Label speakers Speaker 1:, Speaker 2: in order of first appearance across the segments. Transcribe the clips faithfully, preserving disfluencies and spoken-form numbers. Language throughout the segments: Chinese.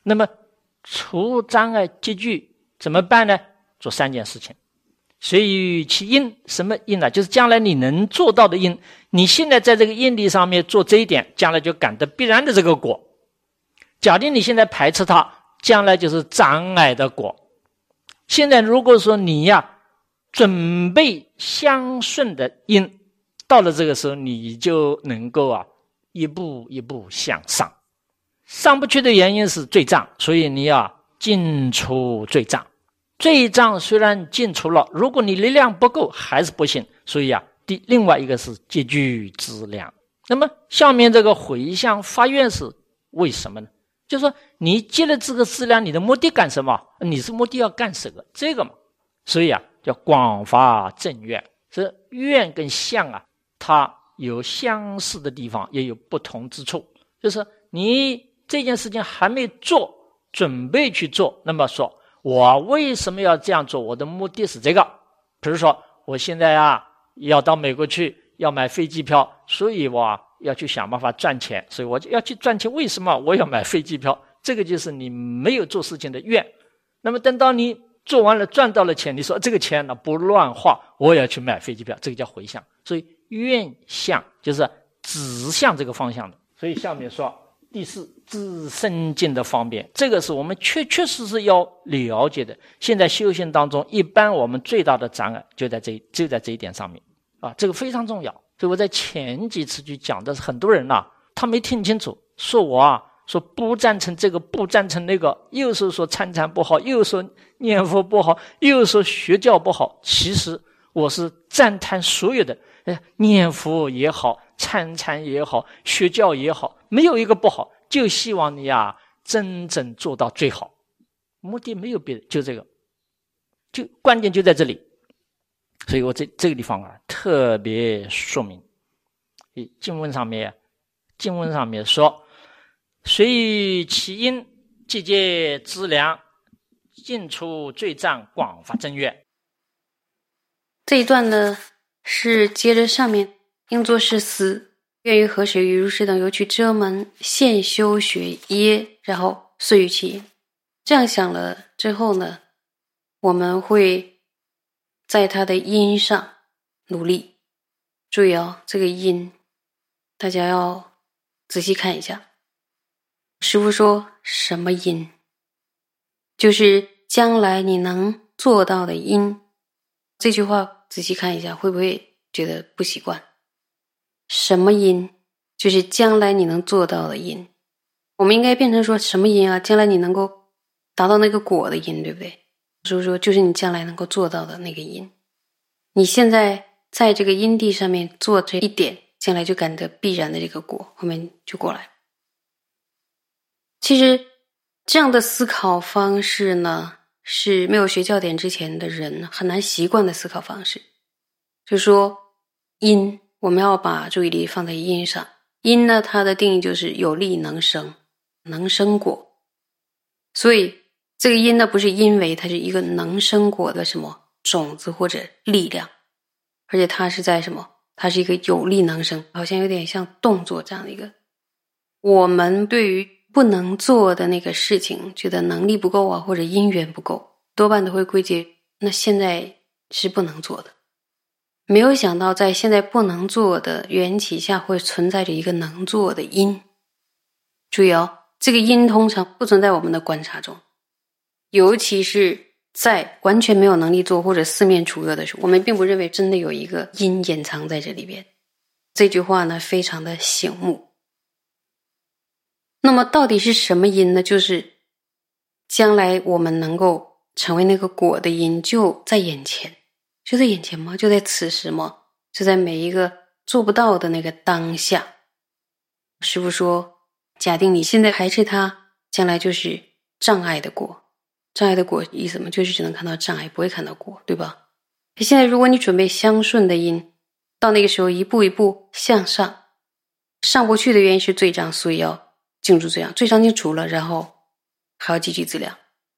Speaker 1: 那么除障碍积聚怎么办呢？做三件事情。随于其因，什么因呢？就是将来你能做到的因。你现在在这个因力上面做这一点，将来就感得必然的这个果。假定你现在排斥它，将来就是障碍的果。现在如果说你呀准备相顺的因，到了这个时候你就能够啊一步一步向上。上不去的原因是罪障，所以你要尽除罪障。罪障虽然尽除了，如果你力量不够还是不行，所以啊第另外一个是积聚资粮。那么下面这个回向发愿是为什么呢？就是说你积了这个资粮，你的目的干什么？你是目的要干什么？这个嘛，所以啊叫广发正愿。这愿跟相啊它有相似的地方，也有不同之处。就是你这件事情还没做，准备去做，那么说我为什么要这样做？我的目的是这个。比如说我现在啊要到美国去，要买飞机票，所以我啊要去想办法赚钱，所以我就要去赚钱。为什么我要买飞机票？这个就是你没有做事情的愿。那么等到你做完了赚到了钱，你说这个钱呢不乱花，我也要去买飞机票，这个叫回向。所以愿向就是指向这个方向的。所以下面说第四，自身境的方便，这个是我们确确实实要了解的。现在修行当中，一般我们最大的障碍就在这就在这一点上面啊，这个非常重要。所以我在前几次去讲的是，很多人呐、啊，他没听清楚，说我啊说不赞成这个，不赞成那个，又是说参禅不好，又说念佛不好，又说学教不好。其实我是赞叹所有的，哎，念佛也好，参禅也好，学教也好，没有一个不好，就希望你啊真正做到最好，目的没有别的，就这个，就关键就在这里。所以我这这个地方啊特别说明，经文上面经文上面说，随于其因，积结资粮，尽除罪障，广发正愿。
Speaker 2: 这一段呢是接着上面应作是思，愿于何时于如是等有取遮门，现修学耶，然后遂于其因。这样想了之后呢，我们会在它的因上努力。注意哦，这个因大家要仔细看一下。师父说什么因？就是将来你能做到的因。这句话仔细看一下，会不会觉得不习惯？什么因？就是将来你能做到的因。我们应该变成说什么因啊？将来你能够达到那个果的因，对不对？所以说就是你将来能够做到的那个因。你现在在这个因地上面做这一点，将来就感得必然的这个果，后面就过来。其实这样的思考方式呢，是没有学教典之前的人很难习惯的思考方式。就是说因，我们要把注意力放在因上。因呢，它的定义就是有力能生，能生果。所以这个因呢，不是因为，它是一个能生果的什么种子或者力量，而且它是在什么？它是一个有力能生，好像有点像动作这样的一个。我们对于不能做的那个事情，觉得能力不够啊，或者因缘不够，多半都会归结那现在是不能做的。没有想到在现在不能做的缘起下，会存在着一个能做的因。注意哦，这个因通常不存在我们的观察中，尤其是在完全没有能力做或者四面楚歌的时候，我们并不认为真的有一个因隐藏在这里边。这句话呢非常的醒目。那么到底是什么因呢？就是将来我们能够成为那个果的因，就在眼前。就在眼前吗？就在此时吗？就在每一个做不到的那个当下。师父说，假定你现在排斥它，将来就是障碍的果。障碍的果意思嘛，就是只能看到障碍，不会看到果，对吧？现在如果你准备相顺的因，到那个时候一步一步向上，上不去的原因是罪障，所以要净除罪障，罪障净除了，然后还要积聚资粮。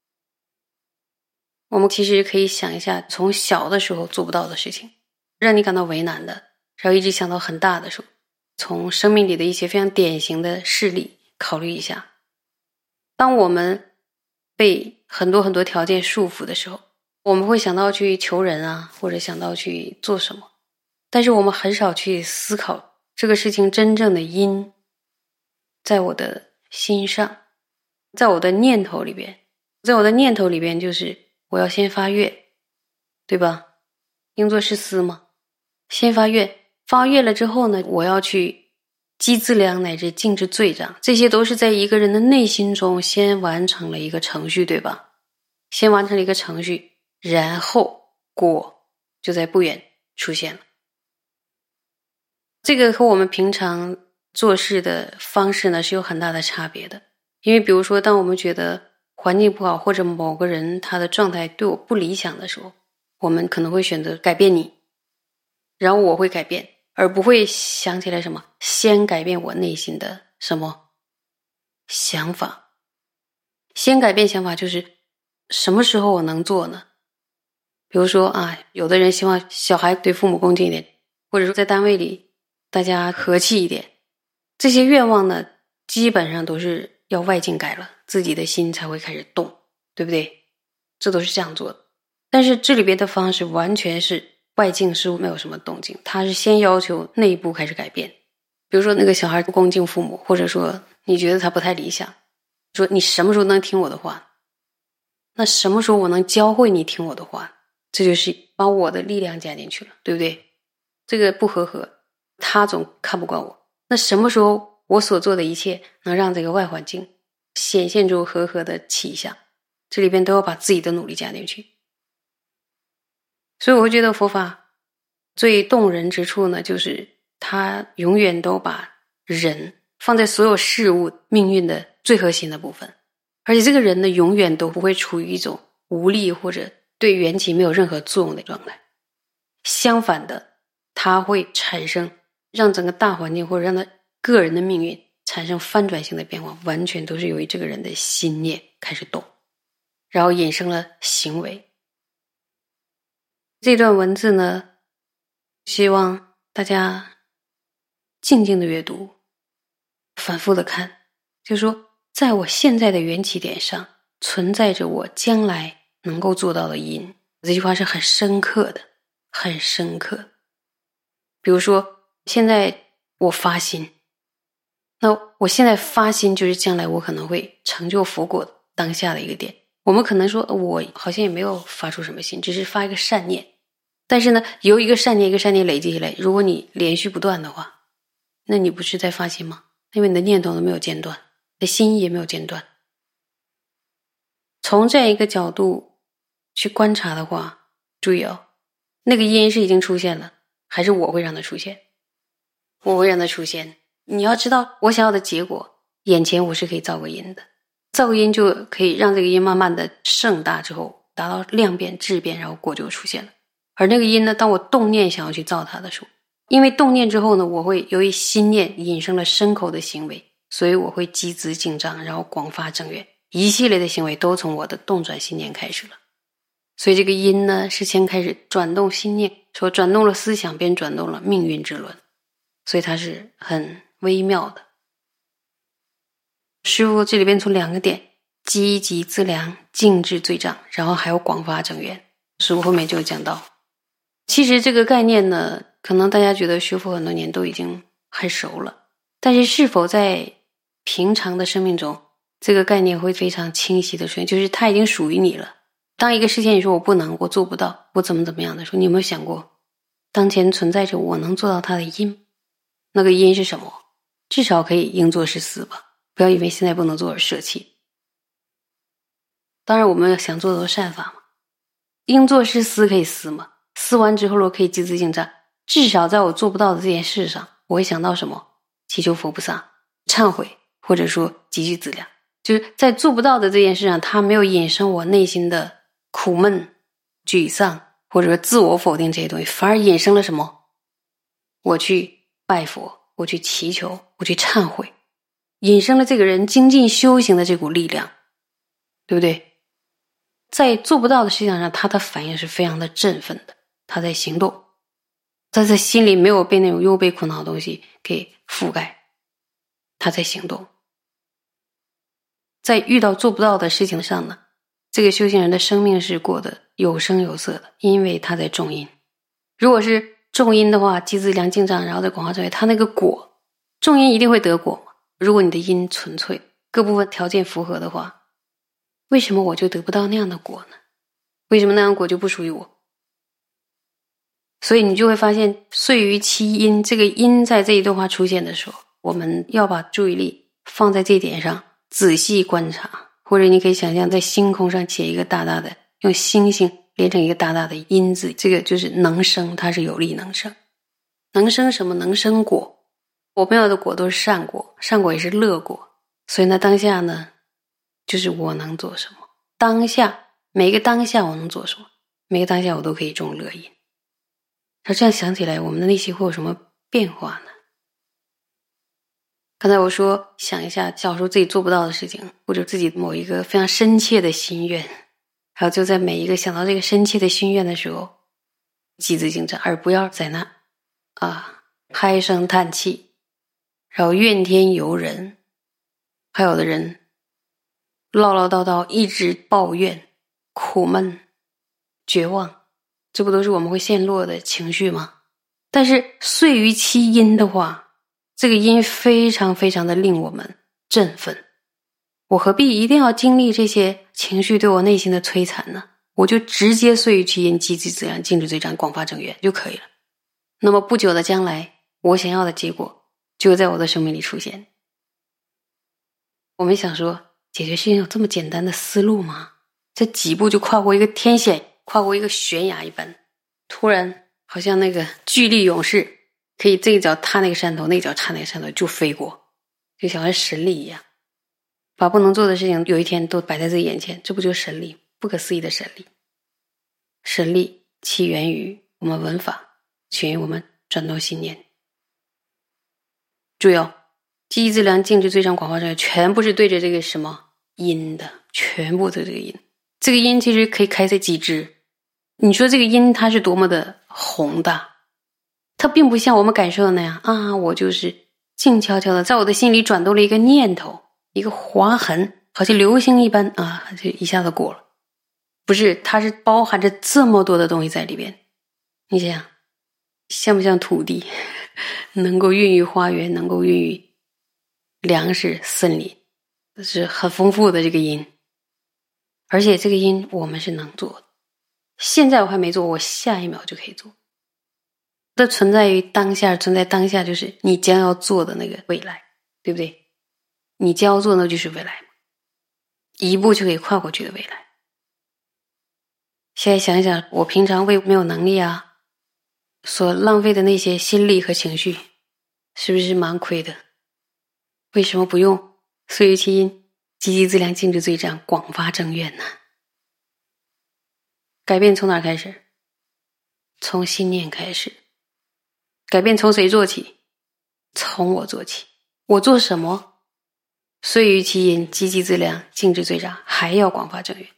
Speaker 2: 我们其实可以想一下，从小的时候做不到的事情，让你感到为难的，然后一直想到很大的时候，从生命里的一些非常典型的事例考虑一下。 当我们被很多很多条件束缚的时候，我们会想到去求人啊，或者想到去做什么，但是我们很少去思考这个事情真正的因在我的心上，在我的念头里边，在我的念头里边就是我要先发愿，对吧？应作是思嘛，先发愿，发愿了之后呢，我要去积资粮乃至净治罪障，这些都是在一个人的内心中先完成了一个程序，对吧？先完成了一个程序，然后果就在不远出现了。这个和我们平常做事的方式呢是有很大的差别的。因为比如说当我们觉得环境不好，或者某个人他的状态对我不理想的时候，我们可能会选择改变你，然后我会改变，而不会想起来什么先改变我内心的什么想法。先改变想法就是什么时候我能做呢？比如说啊，有的人希望小孩对父母恭敬一点，或者说在单位里大家和气一点，这些愿望呢基本上都是要外境改了，自己的心才会开始动，对不对？这都是这样做的。但是这里边的方式完全是外境是没有什么动静，他是先要求内部开始改变。比如说那个小孩不恭敬父母，或者说你觉得他不太理想，说你什么时候能听我的话？那什么时候我能教会你听我的话？这就是把我的力量加进去了，对不对？这个不和合，他总看不惯我，那什么时候我所做的一切能让这个外环境显现出和合的气象？这里边都要把自己的努力加进去。所以我会觉得佛法最动人之处呢，就是它永远都把人放在所有事物命运的最核心的部分，而且这个人呢永远都不会处于一种无力或者对缘起没有任何作用的状态。相反的，它会产生让整个大环境或者让他个人的命运产生翻转性的变化，完全都是由于这个人的心念开始动，然后引生了行为。这段文字呢，希望大家静静的阅读，反复的看，就是说在我现在的缘起点上存在着我将来能够做到的因。这句话是很深刻的，很深刻的。比如说现在我发心，那我现在发心就是将来我可能会成就佛果当下的一个点。我们可能说我好像也没有发出什么心，只是发一个善念，但是呢由一个善念一个善念累积起来，如果你连续不断的话，那你不是在发心吗？因为你的念头都没有间断，你的心意也没有间断。从这样一个角度去观察的话，注意哦，那个因是已经出现了，还是我会让它出现？我会让它出现。你要知道我想要的结果，眼前我是可以造个因的，造个因就可以让这个因慢慢的盛大之后达到量变质变，然后果就出现了。而那个因呢，当我动念想要去造它的时候，因为动念之后呢，我会由于心念引生了身口的行为，所以我会积资净障，然后广发正愿，一系列的行为都从我的动转心念开始了。所以这个因呢，是先开始转动心念，说转动了思想，便转动了命运之轮，所以它是很微妙的。师父这里边从两个点，积极资粮，净治罪障，然后还有广发正愿，师父后面就讲到。其实这个概念呢，可能大家觉得学佛很多年都已经很熟了，但是是否在平常的生命中，这个概念会非常清晰的出现，就是它已经属于你了。当一个事情你说我不能，我做不到，我怎么怎么样的时候，你有没有想过当前存在着我能做到它的因？那个因是什么？至少可以应作是思吧，不要因为现在不能做而舍弃。当然我们想做的都善法嘛，应作是思可以思嘛，思完之后我可以积资净障，至少在我做不到的这件事上，我会想到什么？祈求佛菩萨忏悔，或者说积聚资粮。就是在做不到的这件事上，它没有引生我内心的苦闷、沮丧，或者说自我否定这些东西，反而引生了什么？我去拜佛，我去祈求，我去忏悔，引生了这个人精进修行的这股力量，对不对？在做不到的事情上，他的反应是非常的振奋的，他在行动，他在心里没有被那种忧悲苦恼的东西给覆盖，他在行动。 在遇到做不到的事情上呢，这个修行人的生命是过得有声有色的，因为他在种因。如果是种因的话，积资粮净障，然后再广化正愿，他那个果，种因一定会得果嘛。如果你的因纯粹，各部分条件符合的话，为什么我就得不到那样的果呢？为什么那样的果就不属于我？所以你就会发现，遂于其因，这个因在这一段话出现的时候，我们要把注意力放在这一点上，仔细观察。或者你可以想象在星空上写一个大大的，用星星连成一个大大的因字，这个就是能生，它是有力能生。能生什么？能生果。我们要的果都是善果，善果也是乐果。所以呢，当下呢，就是我能做什么。当下，每个当下我能做什么？每个当下我都可以种乐因。那这样想起来，我们的内心会有什么变化呢？刚才我说想一下小时候自己做不到的事情，或者自己某一个非常深切的心愿，还有就在每一个想到这个深切的心愿的时候，积资净障，而不要在那啊唉声叹气，然后怨天尤人。还有的人唠唠叨叨，一直抱怨、苦闷、绝望，这不都是我们会陷落的情绪吗？但是遂于其因的话，这个因非常非常的令我们振奋。我何必一定要经历这些情绪对我内心的摧残呢？我就直接遂于其因，积资资粮，净止罪障，广发正愿就可以了。那么不久的将来，我想要的结果就会在我的生命里出现。我们想说，解决事情有这么简单的思路吗？这几步就跨过一个天险，跨过一个悬崖一般，突然好像那个巨力勇士，可以这一脚踏那个山头，那一脚踏那个山头就飞过，就像神力一样，把不能做的事情有一天都摆在自己眼前，这不就是神力？不可思议的神力。神力起源于我们闻法，起源于我们转动信念。注意哦，积资粮净止罪障广发正愿，全部是对着这个什么因的，全部对这个因。这个因其实可以开在几支。你说这个因它是多么的宏大，它并不像我们感受的那样啊，我就是静悄悄的在我的心里转动了一个念头，一个划痕，好像流星一般啊，就一下子过了。不是，它是包含着这么多的东西在里边。你想想，像不像土地能够孕育花园，能够孕育粮食森林，这是很丰富的这个因。而且这个因我们是能做的，现在我还没做，我下一秒就可以做。这存在于当下，存在当下就是你将要做的那个未来，对不对？你将要做的就是未来，一步就可以跨过去的未来。现在想一想，我平常为没有能力啊所浪费的那些心力和情绪，是不是蛮亏的？为什么不用遂于其因，积积资粮，净止罪障，广发正愿呢？改变从哪开始？从心念开始。改变从谁做起？从我做起。我做什么？遂于其因，积积资粮，净止罪障，还要广发正愿。